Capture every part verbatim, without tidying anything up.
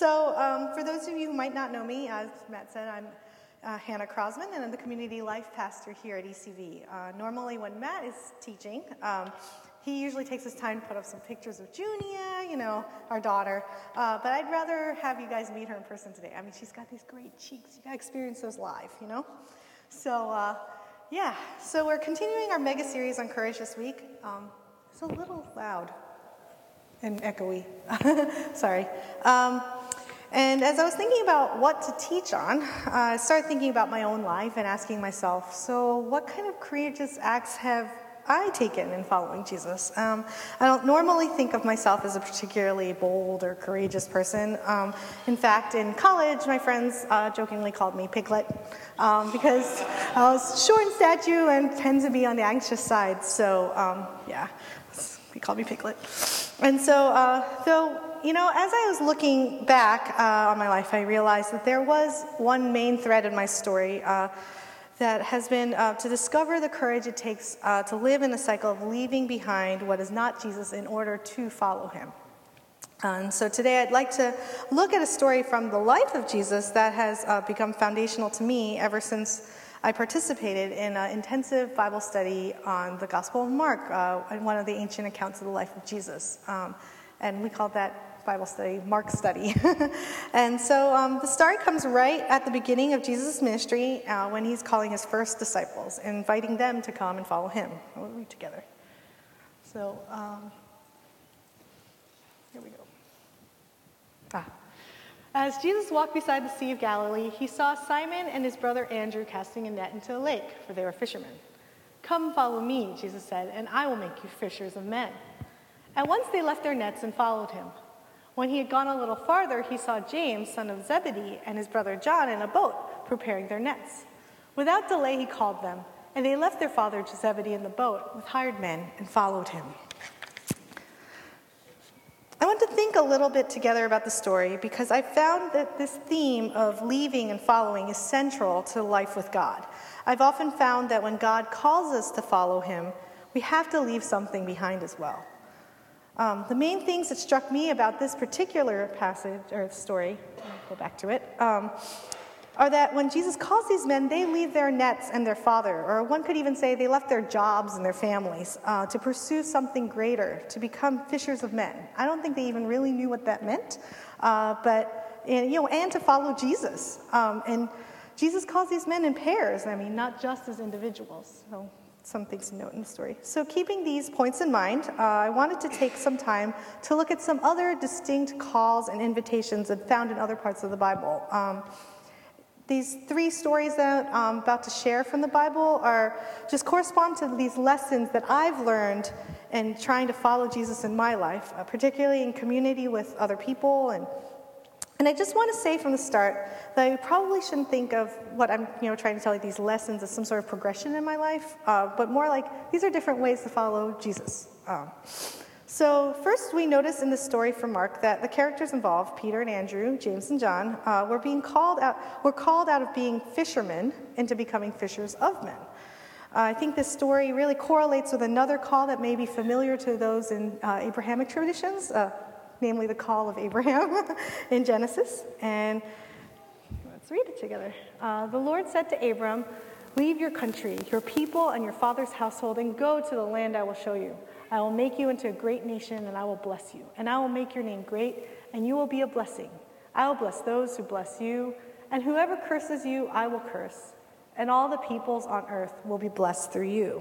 So um, for those of you who might not know me, as Matt said, I'm uh, Hannah Crosman, and I'm the community life pastor here at E C V. Uh, normally when Matt is teaching, um, he usually takes his time to put up some pictures of Junia, you know, our daughter. Uh, but I'd rather have you guys meet her in person today. I mean, she's got these great cheeks. You gotta experience those live, you know? So, uh, yeah. So we're continuing our mega series on courage this week. Um, it's a little loud and echoey. Sorry. Um, and as I was thinking about what to teach on, uh, I started thinking about my own life and asking myself, so what kind of courageous acts have I taken in following Jesus? Um, I don't normally think of myself as a particularly bold or courageous person. Um, in fact, in college, my friends uh, jokingly called me Piglet um, because I was short in stature and tend to be on the anxious side. So, um, yeah, they called me Piglet. And so, uh, though, you know, as I was looking back uh, on my life, I realized that there was one main thread in my story uh, that has been uh, to discover the courage it takes uh, to live in a cycle of leaving behind what is not Jesus in order to follow him. And so today I'd like to look at a story from the life of Jesus that has uh, become foundational to me ever since I participated in an intensive Bible study on the Gospel of Mark, uh, one of the ancient accounts of the life of Jesus. Um, and we called that Bible study, Mark study. And so um, the story comes right at the beginning of Jesus' ministry uh, when he's calling his first disciples, inviting them to come and follow him. We'll read together. So, um, here we go. Ah. As Jesus walked beside the Sea of Galilee, he saw Simon and his brother Andrew casting a net into a lake, for they were fishermen. "Come follow me," Jesus said, "and I will make you fishers of men." At once they left their nets and followed him. When he had gone a little farther, he saw James, son of Zebedee, and his brother John in a boat, preparing their nets. Without delay he called them, and they left their father Zebedee in the boat with hired men and followed him. I want to think a little bit together about the story because I found that this theme of leaving and following is central to life with God. I've often found that when God calls us to follow him, we have to leave something behind as well. Um, the main things that struck me about this particular passage or story, I'll go back to it, um, are that when Jesus calls these men, they leave their nets and their father, or one could even say they left their jobs and their families uh, to pursue something greater, to become fishers of men. I don't think they even really knew what that meant, uh, but and, you know, and to follow Jesus. Um, and Jesus calls these men in pairs. I mean, not just as individuals. So, some things to note in the story. So keeping these points in mind, uh, I wanted to take some time to look at some other distinct calls and invitations that found in other parts of the Bible. Um, these three stories that I'm about to share from the Bible are just correspond to these lessons that I've learned in trying to follow Jesus in my life, uh, particularly in community with other people. And And I just want to say from the start that I probably shouldn't think of what I'm, you know, trying to tell you, these lessons as some sort of progression in my life, uh, but more like these are different ways to follow Jesus. Um, so first we notice in the story from Mark that the characters involved, Peter and Andrew, James and John, uh, were being called out, were called out of being fishermen into becoming fishers of men. Uh, I think this story really correlates with another call that may be familiar to those in uh, Abrahamic traditions, uh, namely the call of Abraham in Genesis. And let's read it together. Uh, the Lord said to Abram, "Leave your country, your people, and your father's household, and go to the land I will show you. I will make you into a great nation, and I will bless you. And I will make your name great, and you will be a blessing. I will bless those who bless you, and whoever curses you, I will curse. And all the peoples on earth will be blessed through you."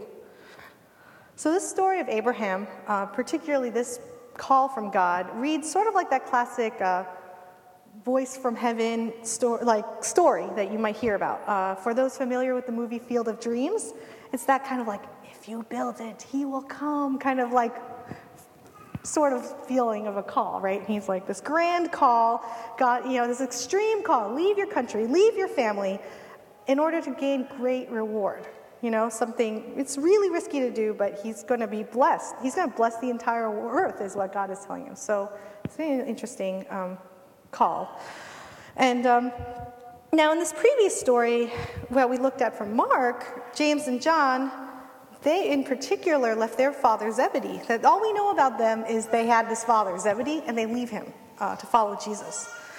So this story of Abraham, uh, particularly this call from God, reads sort of like that classic uh, voice from heaven sto- like story that you might hear about. Uh, for those familiar with the movie Field of Dreams, it's that kind of like, if you build it, he will come, kind of like sort of feeling of a call, right? And he's like this grand call, God, you know, this extreme call, leave your country, leave your family in order to gain great reward. You know, something, it's really risky to do, but he's going to be blessed. He's going to bless the entire earth is what God is telling him. So it's an interesting um, call. And um, now in this previous story, what we looked at from Mark, James and John, they in particular left their father Zebedee. That all we know about them is they had this father, Zebedee, and they leave him uh, to follow Jesus.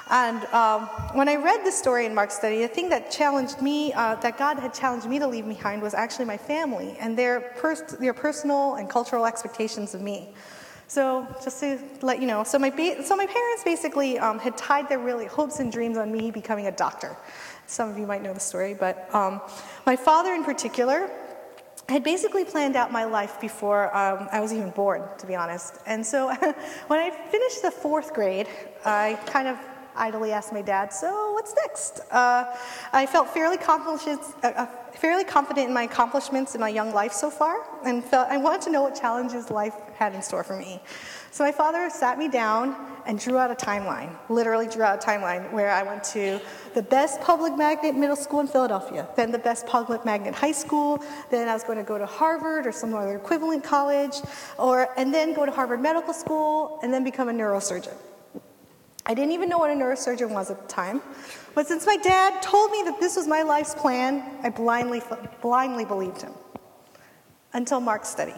And um, when I read the story in Mark's study, the thing that challenged me, uh, that God had challenged me to leave behind was actually my family and their, pers- their personal and cultural expectations of me. So just to let you know, so my, ba- so my parents basically um, had tied their really hopes and dreams on me becoming a doctor. Some of you might know the story, but um, my father in particular had basically planned out my life before um, I was even born, to be honest. And so when I finished the fourth grade, I kind of idly asked my dad, so what's next? Uh, I felt fairly confident, uh, fairly confident in my accomplishments in my young life so far, and felt I wanted to know what challenges life had in store for me. So my father sat me down and drew out a timeline, literally drew out a timeline, where I went to the best public magnet middle school in Philadelphia, then the best public magnet high school, then I was going to go to Harvard or some other equivalent college, or and then go to Harvard Medical School, and then become a neurosurgeon. I didn't even know what a neurosurgeon was at the time, but since my dad told me that this was my life's plan, I blindly, blindly believed him, until Mark's study.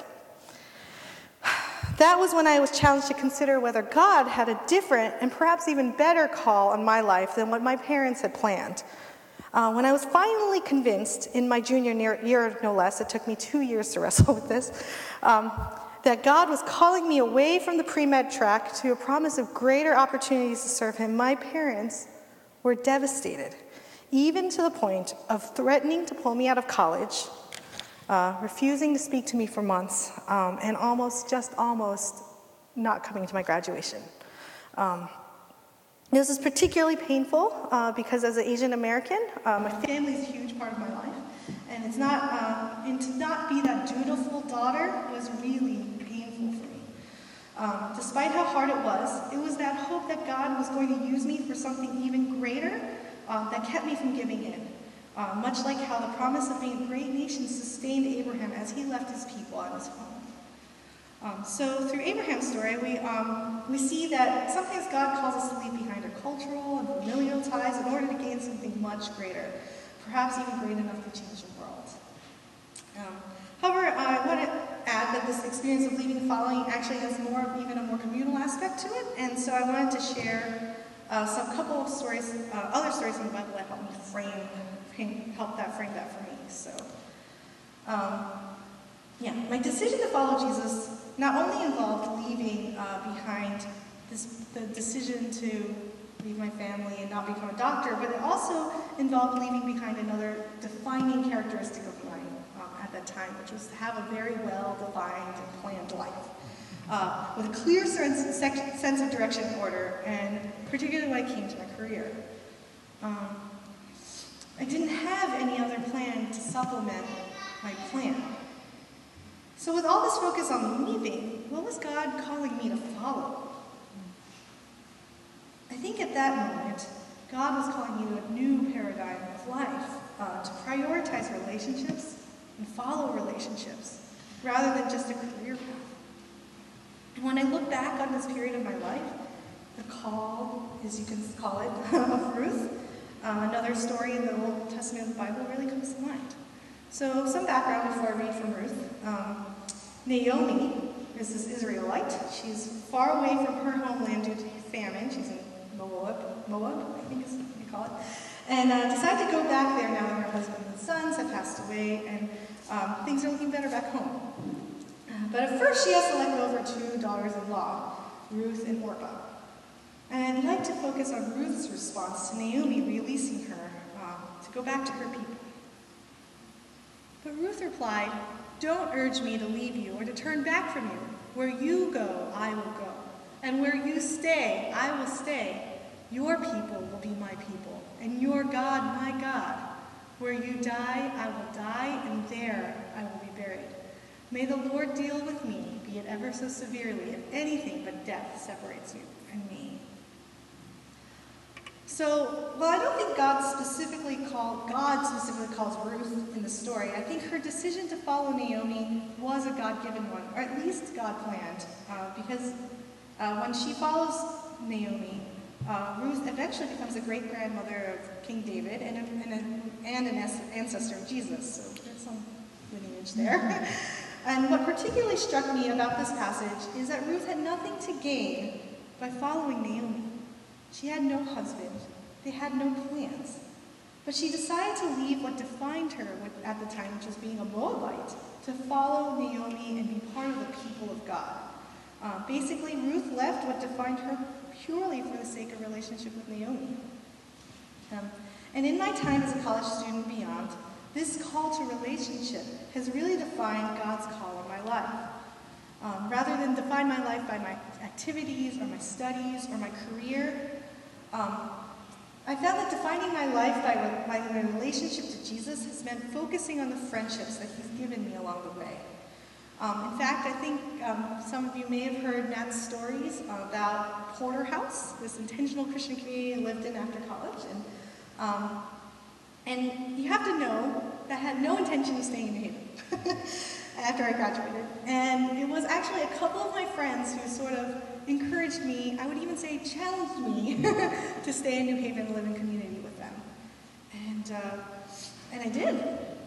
That was when I was challenged to consider whether God had a different and perhaps even better call on my life than what my parents had planned. Uh, when I was finally convinced, in my junior year no less, it took me two years to wrestle with this, um, that God was calling me away from the pre-med track to a promise of greater opportunities to serve him, my parents were devastated, even to the point of threatening to pull me out of college, uh, refusing to speak to me for months, um, and almost, just almost, not coming to my graduation. Um, this was particularly painful uh, because as an Asian American, uh, my family is a huge part of my life. And it's not, uh, and to not be that dutiful daughter was really painful for me. Um, despite how hard it was, it was that hope that God was going to use me for something even greater uh, that kept me from giving in. Uh, much like how the promise of being a great nation sustained Abraham as he left his people and his home. Um, so through Abraham's story, we, um, we see that sometimes God calls us to leave behind our cultural and familial ties in order to gain something much greater, perhaps even great enough to change the world. Um, however, I want to add that this experience of leaving and following actually has more, even a more communal aspect to it, and so I wanted to share uh, some couple of stories, uh, other stories from the Bible that helped me frame, frame help that frame that for me. So, um, yeah, my decision to follow Jesus not only involved leaving uh, behind this, the decision to leave my family and not become a doctor, but it also involved leaving behind another defining characteristic of mine um, at that time, which was to have a very well-defined and planned life, uh, with a clear sense, sense of direction and order, and particularly when it came to my career. Um, I didn't have any other plan to supplement my plan. So with all this focus on leaving, what was God calling me to follow? I think at that moment, God was calling me to a new paradigm of life, uh, to prioritize relationships and follow relationships, rather than just a career path. And when I look back on this period of my life, the call, as you can call it, of Ruth, uh, another story in the Old Testament of the Bible, really comes to mind. So some background before I read from Ruth. Um, Naomi is this Israelite. She's far away from her homeland due to famine. She's in Moab, Moab, I think is what you call it, and uh, decided to go back there now that her husband and sons have passed away, and um, things are looking better back home. Uh, but at first she has to let go of her two daughters-in-law, Ruth and Orpah. And I'd like to focus on Ruth's response to Naomi releasing her um, to go back to her people. But Ruth replied, "Don't urge me to leave you or to turn back from you. Where you go, I will go. And where you stay, I will stay. Your people will be my people, and your God my God. Where you die, I will die, and there I will be buried. May the Lord deal with me, be it ever so severely, if anything but death separates you and me." So, while I don't think God specifically called, God specifically calls Ruth in the story, I think her decision to follow Naomi was a God-given one, or at least God planned, uh, because uh, when she follows Naomi, uh, Ruth eventually becomes a great-grandmother of King David and, a, and, a, and an ancestor of Jesus, so there's some lineage there. And what particularly struck me about this passage is that Ruth had nothing to gain by following Naomi. She had no husband. They had no plans. But she decided to leave what defined her at the time, which was being a Moabite, to follow Naomi and be part of the people of God. Uh, basically, Ruth left what defined her purely for the sake of relationship with Naomi. Um, and in my time as a college student and beyond, this call to relationship has really defined God's call on my life. Um, rather than define my life by my activities or my studies or my career, um, I found that defining my life by my, my relationship to Jesus has meant focusing on the friendships that he's given me along the way. Um, in fact, I think um, some of you may have heard Matt's stories about Porter House, this intentional Christian community I lived in after college. And, um, and you have to know that I had no intention of staying in New Haven after I graduated. And it was actually a couple of my friends who sort of encouraged me, I would even say challenged me, to stay in New Haven and live in community with them. And, uh, and I did.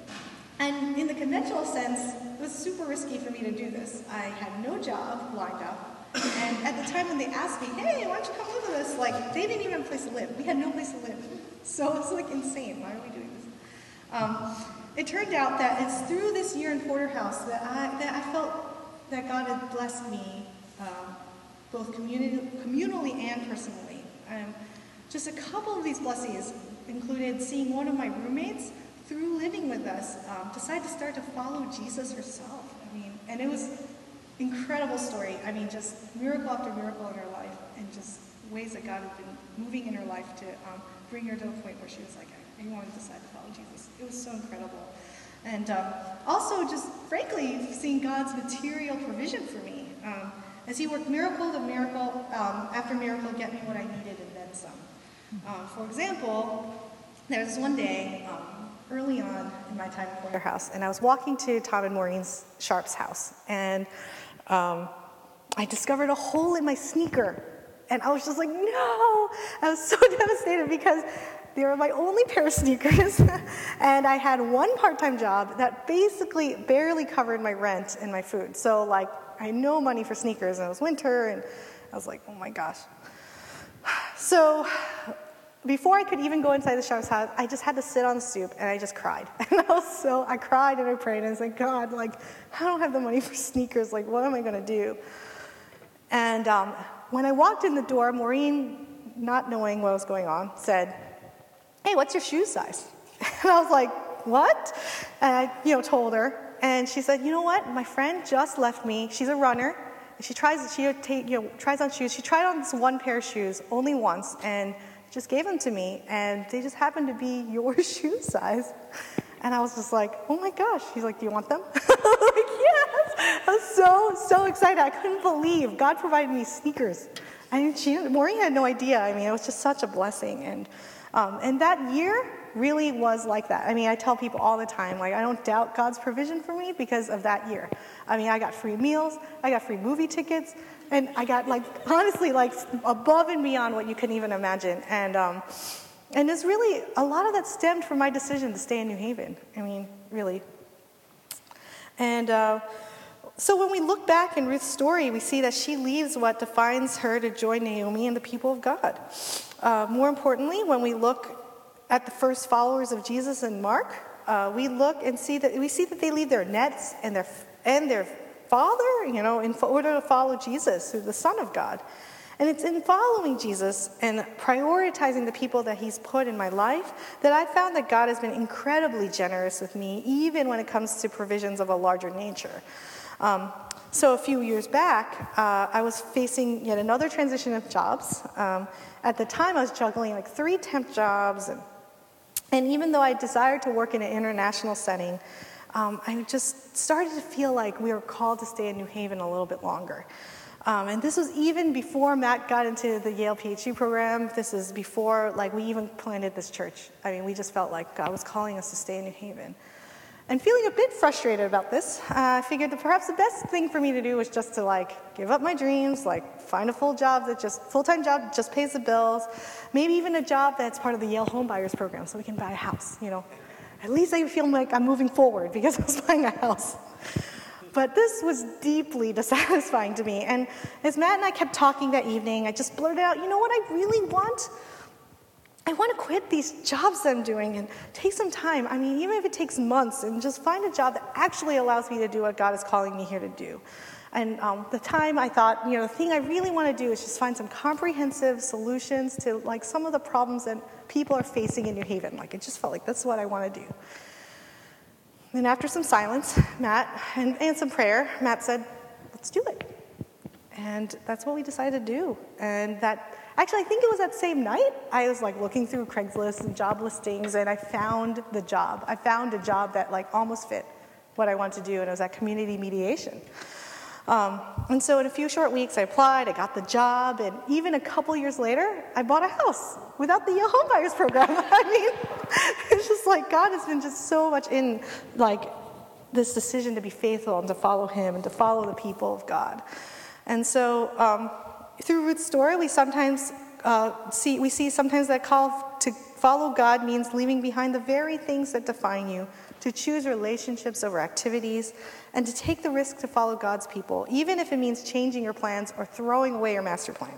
And in the conventional sense, it was super risky for me to do this. I had no job lined up. And at the time when they asked me, hey, why don't you come live with us? Like, they didn't even have a place to live. We had no place to live. So it's like insane. Why are we doing this? Um, it turned out that it's through this year in Porter House that I, that I felt that God had blessed me um, both communi- communally and personally. Um, just a couple of these blessings included seeing one of my roommates through living with us, um, decide to start to follow Jesus herself. I mean, and it was incredible story. I mean, just miracle after miracle in her life, and just ways that God had been moving in her life to um, bring her to a point where she was like, I, I want to decide to follow Jesus. It was so incredible. And um, also, just frankly, seeing God's material provision for me. Um, as he worked miracle to miracle, um, after miracle, get me what I needed and then some. Uh, for example, there was one day, um, early on in my time in Porter House, and I was walking to Tom and Maureen Sharp's house, and um, I discovered a hole in my sneaker, and I was just like, no! I was so devastated because they were my only pair of sneakers, and I had one part-time job that basically barely covered my rent and my food. So, like, I had no money for sneakers, and it was winter, and I was like, oh my gosh. So, before I could even go inside the Sharp's house, I just had to sit on the stoop, and I just cried. And I was so, I cried and I prayed, and I was like, God, like, I don't have the money for sneakers. Like, what am I going to do? And um, when I walked in the door, Maureen, not knowing what was going on, said, hey, what's your shoe size? And I was like, what? And I, you know, told her. And she said, you know what? My friend just left me. She's a runner. And she tries, she take, you know, tries on shoes. She tried on this one pair of shoes only once, and just gave them to me, and they just happened to be your shoe size. And I was just like, oh my gosh. She's like, do you want them? I'm like, yes. I was so, so excited. I couldn't believe God provided me sneakers. I mean, she, Maureen had no idea. I mean, it was just such a blessing. And, um, and that year really was like that. I mean, I tell people all the time, like, I don't doubt God's provision for me because of that year. I mean, I got free meals, I got free movie tickets, and I got, like, honestly, like, above and beyond what you can even imagine. And um, and it's really, a lot of that stemmed from my decision to stay in New Haven. I mean, really. And uh, so when we look back in Ruth's story, we see that she leaves what defines her to join Naomi and the people of God. Uh, more importantly, when we look at the first followers of Jesus in Mark, uh, we look and see that we see that they leave their nets and their and their father, you know, in order to follow Jesus, who's the Son of God. And it's in following Jesus and prioritizing the people that he's put in my life that I found that God has been incredibly generous with me, even when it comes to provisions of a larger nature. Um, so a few years back, uh, I was facing yet another transition of jobs. Um, at the time, I was juggling like three temp jobs, and, and even though I desired to work in an international setting, Um, I just started to feel like we were called to stay in New Haven a little bit longer. Um, and this was even before Matt got into the Yale PhD program. This is before, like, we even planted this church. I mean, we just felt like God was calling us to stay in New Haven. And feeling a bit frustrated about this, uh, I figured that perhaps the best thing for me to do was just to, like, give up my dreams, like, find a full job that just, full-time job that just pays the bills, maybe even a job that's part of the Yale Home Buyers Program so we can buy a house, you know. At least I feel like I'm moving forward because I was buying a house. But this was deeply dissatisfying to me. And as Matt and I kept talking that evening, I just blurted out, you know what I really want? I want to quit these jobs that I'm doing and take some time. I mean, even if it takes months, and just find a job that actually allows me to do what God is calling me here to do. And um, the time I thought, you know, the thing I really want to do is just find some comprehensive solutions to like some of the problems that people are facing in New Haven. Like, it just felt like that's what I want to do. And after some silence, Matt, and, and some prayer, Matt said, let's do it. And that's what we decided to do. And that, actually, I think it was that same night, I was like looking through Craigslist and job listings, and I found the job. I found a job that like almost fit what I wanted to do, and it was at community mediation. Um, and so in a few short weeks, I applied, I got the job, and even a couple years later, I bought a house without the Yale Home Buyers Program. I mean, it's just like God has been just so much in like this decision to be faithful and to follow Him and to follow the people of God. And so um, through Ruth's story, we sometimes uh, see we see sometimes that call to follow God means leaving behind the very things that define you, to choose relationships over activities, and to take the risk to follow God's people, even if it means changing your plans or throwing away your master plan.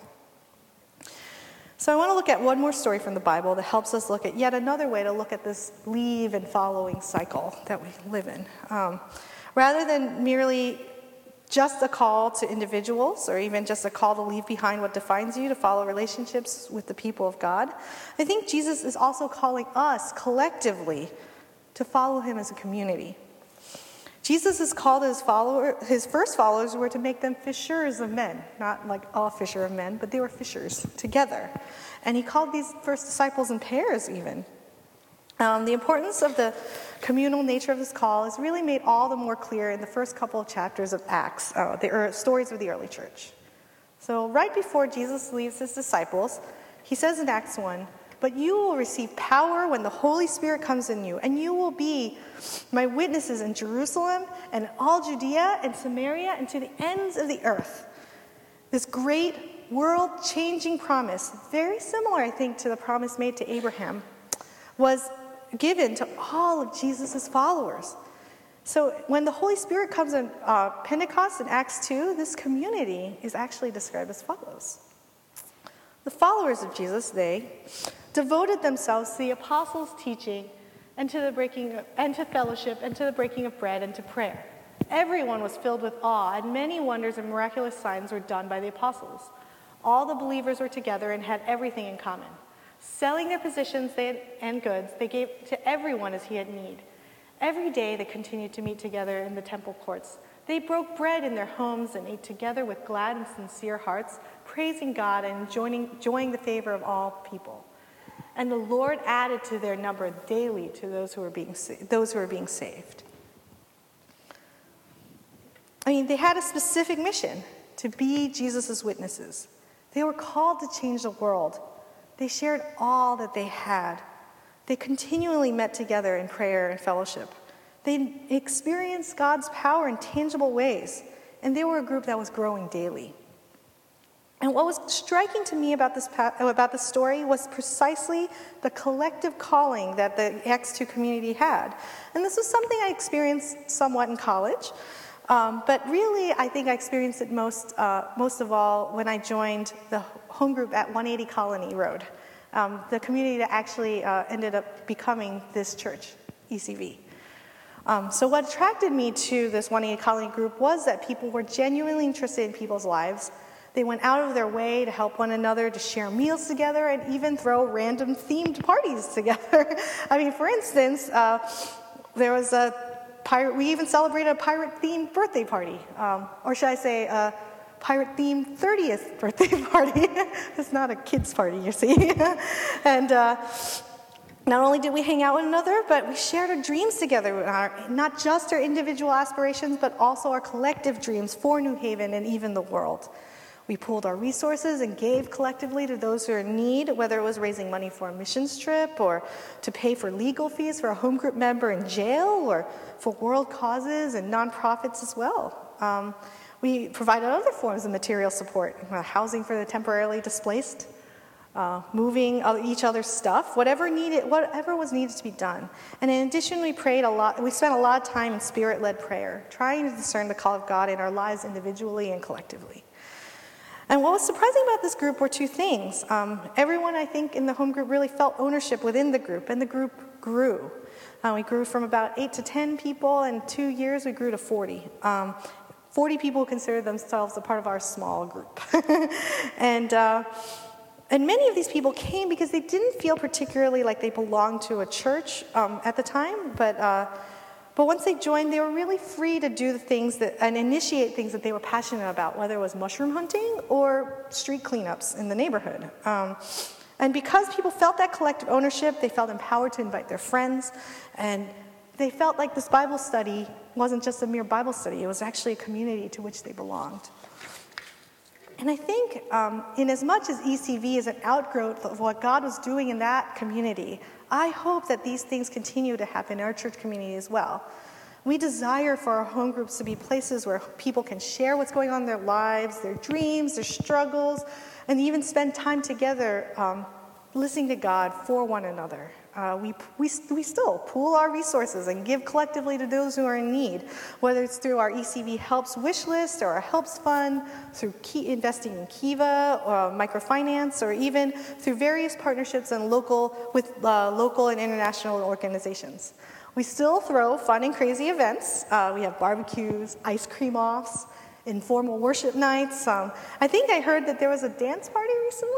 So I want to look at one more story from the Bible that helps us look at yet another way to look at this leave and following cycle that we live in. Um, rather than merely just a call to individuals, or even just a call to leave behind what defines you, to follow relationships with the people of God, I think Jesus is also calling us collectively to follow Him as a community. Jesus has called his follower, his first followers were to make them fishers of men, not like a fisher of men, but they were fishers together. And He called these first disciples in pairs even. Um, the importance of the communal nature of this call is really made all the more clear in the first couple of chapters of Acts, uh, the er, stories of the early church. So right before Jesus leaves His disciples, He says in Acts one, "But you will receive power when the Holy Spirit comes in you, and you will be my witnesses in Jerusalem and in all Judea and Samaria and to the ends of the earth." This great world-changing promise, very similar, I think, to the promise made to Abraham, was given to all of Jesus' followers. So when the Holy Spirit comes in uh, Pentecost in Acts two, this community is actually described as follows. The followers of Jesus, they devoted themselves to the apostles' teaching and to the breaking of, and to fellowship and to the breaking of bread and to prayer. Everyone was filled with awe, and many wonders and miraculous signs were done by the apostles. All the believers were together and had everything in common. Selling their possessions they had, and goods, they gave to everyone as he had need. Every day they continued to meet together in the temple courts. They broke bread in their homes and ate together with glad and sincere hearts, praising God and enjoying, enjoying the favor of all people. And the Lord added to their number daily to those who were being those who were being saved. I mean, they had a specific mission to be Jesus' witnesses. They were called to change the world. They shared all that they had. They continually met together in prayer and fellowship. They experienced God's power in tangible ways, and they were a group that was growing daily. And what was striking to me about this about this story was precisely the collective calling that the Acts two community had. And this was something I experienced somewhat in college, um, but really I think I experienced it most, uh, most of all when I joined the home group at one eighty Colony Road, um, the community that actually uh, ended up becoming this church, E C V. Um, so what attracted me to this one eighty Colony group was that people were genuinely interested in people's lives. They went out of their way to help one another, to share meals together, and even throw random themed parties together. I mean, for instance, uh, there was a pirate, we even celebrated a pirate-themed birthday party. Um, or should I say, a pirate-themed thirtieth birthday party. It's not a kid's party, you see. and uh, not only did we hang out with one another, but we shared our dreams together, our, not just our individual aspirations, but also our collective dreams for New Haven and even the world. We pooled our resources and gave collectively to those who are in need, whether it was raising money for a missions trip or to pay for legal fees for a home group member in jail or for world causes and nonprofits as well. Um, we provided other forms of material support, housing for the temporarily displaced, uh, moving each other's stuff, whatever needed, whatever was needed to be done. And in addition, we prayed a lot. We spent a lot of time in spirit-led prayer, trying to discern the call of God in our lives individually and collectively. And what was surprising about this group were two things. Um, everyone, I think, in the home group really felt ownership within the group, and the group grew. Uh, we grew from about eight to ten people. In two years, we grew to forty. Um, forty people consider themselves a part of our small group. and, uh, and many of these people came because they didn't feel particularly like they belonged to a church um, at the time, but uh, But once they joined, they were really free to do the things that, and initiate things that they were passionate about, whether it was mushroom hunting or street cleanups in the neighborhood. Um, and because people felt that collective ownership, they felt empowered to invite their friends, and they felt like this Bible study wasn't just a mere Bible study, it was actually a community to which they belonged. And I think um, in as much as E C V is an outgrowth of what God was doing in that community, I hope that these things continue to happen in our church community as well. We desire for our home groups to be places where people can share what's going on in their lives, their dreams, their struggles, and even spend time together um, listening to God for one another. Uh, we, we, we still pool our resources and give collectively to those who are in need, whether it's through our E C V Helps wish list or our Helps Fund, through key investing in Kiva, or microfinance, or even through various partnerships and local, with uh, local and international organizations. We still throw fun and crazy events. Uh, we have barbecues, ice cream offs, informal worship nights. Um, I think I heard that there was a dance party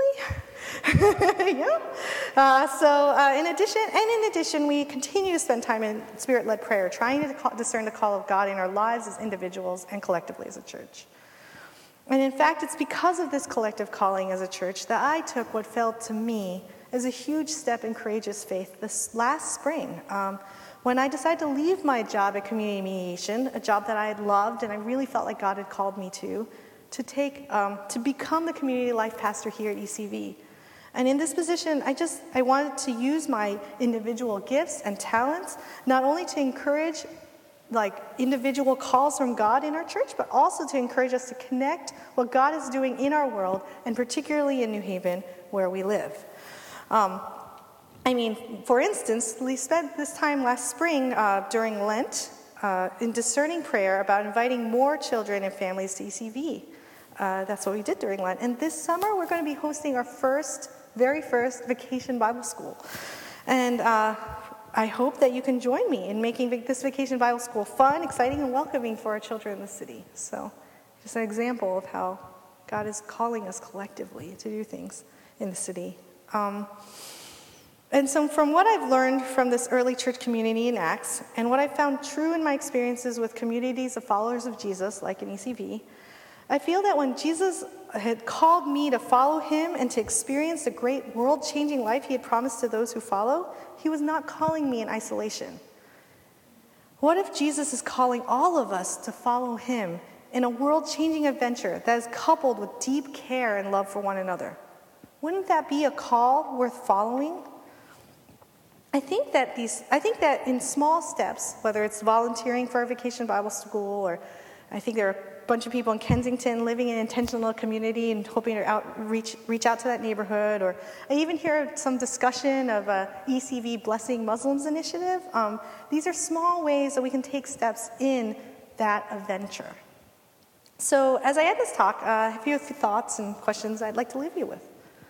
recently. yeah. Uh, so uh, in addition, and in addition, we continue to spend time in spirit-led prayer, trying to call, discern the call of God in our lives as individuals and collectively as a church. And in fact, it's because of this collective calling as a church that I took what felt to me as a huge step in courageous faith this last spring. Um, When I decided to leave my job at Community Mediation, a job that I had loved and I really felt like God had called me to, to take, um, to become the community life pastor here at E C V. And in this position, I just, I wanted to use my individual gifts and talents, not only to encourage like individual calls from God in our church, but also to encourage us to connect what God is doing in our world, and particularly in New Haven, where we live. Um, I mean, for instance, we spent this time last spring uh, during Lent uh, in discerning prayer about inviting more children and families to E C V. Uh, that's what we did during Lent. And this summer, we're going to be hosting our first, very first Vacation Bible School. And uh, I hope that you can join me in making this Vacation Bible School fun, exciting, and welcoming for our children in the city. So just an example of how God is calling us collectively to do things in the city. Um, And so from what I've learned from this early church community in Acts, and what I've found true in my experiences with communities of followers of Jesus, like in E C V, I feel that when Jesus had called me to follow him and to experience the great world-changing life he had promised to those who follow, he was not calling me in isolation. What if Jesus is calling all of us to follow him in a world-changing adventure that is coupled with deep care and love for one another? Wouldn't that be a call worth following? I think that these, I think that in small steps, whether it's volunteering for a Vacation Bible School, or I think there are a bunch of people in Kensington living in an intentional community and hoping to out, reach, reach out to that neighborhood, or I even hear some discussion of a E C V Blessing Muslims initiative. Um, these are small ways that we can take steps in that adventure. So as I end this talk, uh, a few thoughts and questions I'd like to leave you with.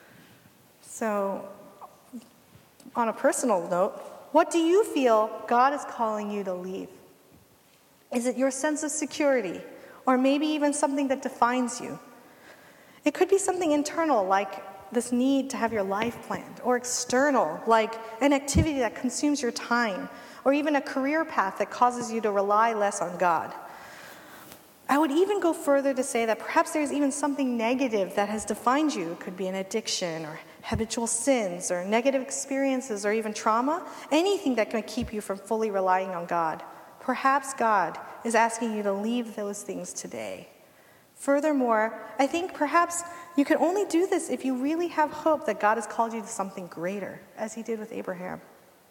So, on a personal note, what do you feel God is calling you to leave? Is it your sense of security, or maybe even something that defines you? It could be something internal, like this need to have your life planned, or external, like an activity that consumes your time, or even a career path that causes you to rely less on God. I would even go further to say that perhaps there's even something negative that has defined you. It could be an addiction, or habitual sins, or negative experiences, or even trauma, anything that can keep you from fully relying on God. Perhaps God is asking you to leave those things today. Furthermore, I think perhaps you can only do this if you really have hope that God has called you to something greater, as he did with Abraham.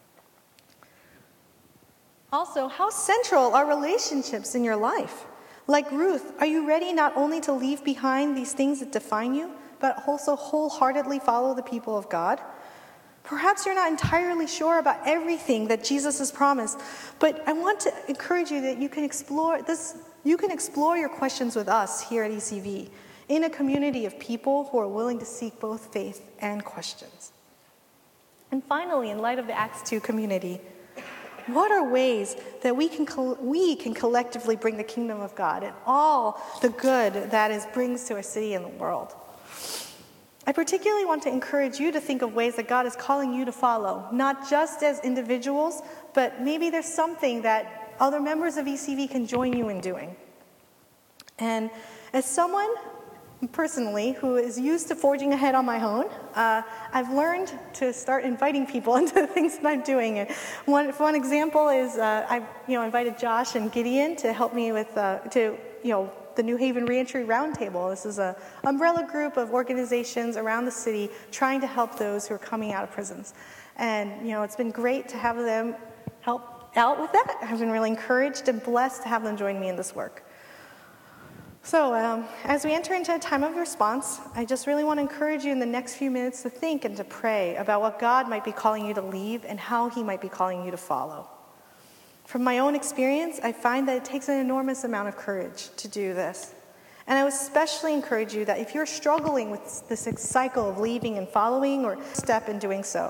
Also, how central are relationships in your life? Like Ruth, are you ready not only to leave behind these things that define you, but also wholeheartedly follow the people of God? Perhaps you're not entirely sure about everything that Jesus has promised, but I want to encourage you that you can explore this. You can explore your questions with us here at E C V in a community of people who are willing to seek both faith and questions. And finally, in light of the Acts two community, what are ways that we can we can collectively bring the kingdom of God and all the good that it brings to our city and the world? I particularly want to encourage you to think of ways that God is calling you to follow, not just as individuals, but maybe there's something that other members of E C V can join you in doing. And as someone personally who is used to forging ahead on my own, uh, I've learned to start inviting people into the things that I'm doing. And one, one example is uh, I, you know, invited Josh and Gideon to help me with uh, to you know. the New Haven Reentry Roundtable. This is an umbrella group of organizations around the city trying to help those who are coming out of prisons. And, you know, it's been great to have them help out with that. I've been really encouraged and blessed to have them join me in this work. So um, as we enter into a time of response, I just really want to encourage you in the next few minutes to think and to pray about what God might be calling you to leave and how he might be calling you to follow. From my own experience, I find that it takes an enormous amount of courage to do this. And I would especially encourage you that if you're struggling with this cycle of leaving and following or step in doing so,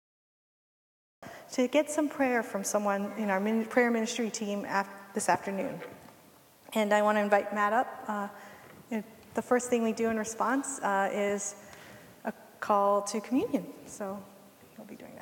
to get some prayer from someone in our prayer ministry team this afternoon. And I want to invite Matt up. Uh, the first thing we do in response uh, is a call to communion. So he'll be doing that.